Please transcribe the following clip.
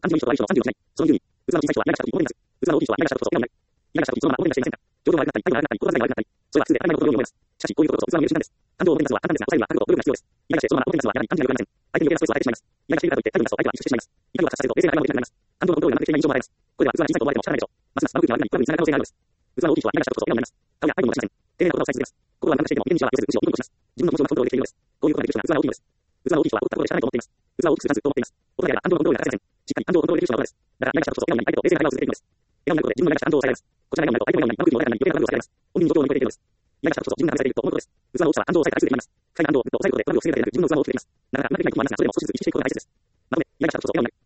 漢字の意図は意図の漢字をしない。その理由に、器の小さい人は嫌がしたとき、思います。器の大きい人は嫌がしたことを嫌がしたとき、そのまま思い出していませんか。情報が悪くなったり、態度が悪くなったり、心遣いが悪くなったり、それはすべて当たり前のことのように思います。しかし、こういうことこそ器の見失いです。感情を表に出すは簡単ですが、抑えるは覚悟と努力が必要です。嫌がしてそのまま表に出すはやはり漢字がよくありません。相手に余計なストレスを与えてしまいます。嫌がしているからといって態度に出すと相手は萎縮してしまいます。怒りを発射させると冷静な会話もできなくなります。感情のコントロールがなくしていない印象も与えます。これは器が小さいと思われても仕方ないでしょう。ますます悪口の悪に深くにつながる可能性があるのです。器の大きい人は嫌がしたことを嫌になります。顔や態度も出しません。丁寧なことを伝え続けます。心は何かしていても意見にしは寄せず、むしろニコニコします。自分の気持ちをコントロールできているのです。こういうことができる人が器の大きいのです。器の大きい人は怒ったところで汚いと思っています。器を大きくするチャンスと思っています。大人であれば感情のコントロールが欠かせません。しっかり感情をコントロールできる人が大人です。だから嫌がしたことを嫌になり相手と冷静な会話を続けているのです。笑顔になることで自分の嫌がした感情を抑えられます。こちらが笑顔になると相手も笑顔になり、悪口も穏やかになり、余計な部分を避けられます。本人の状況を乗り越えているのです。嫌がしたことこそ自分が話されていると思うことです。器の大きさは感情を抑えて愛するであります。深い感情をぐっと抑えることでトラブルを防ぐだけでなく自分の器も大きくできます。なかなかうまくいくのはありますが、それでも少しずつ意識していくことが大切です。まとめ、嫌がしたことこそ笑顔になる。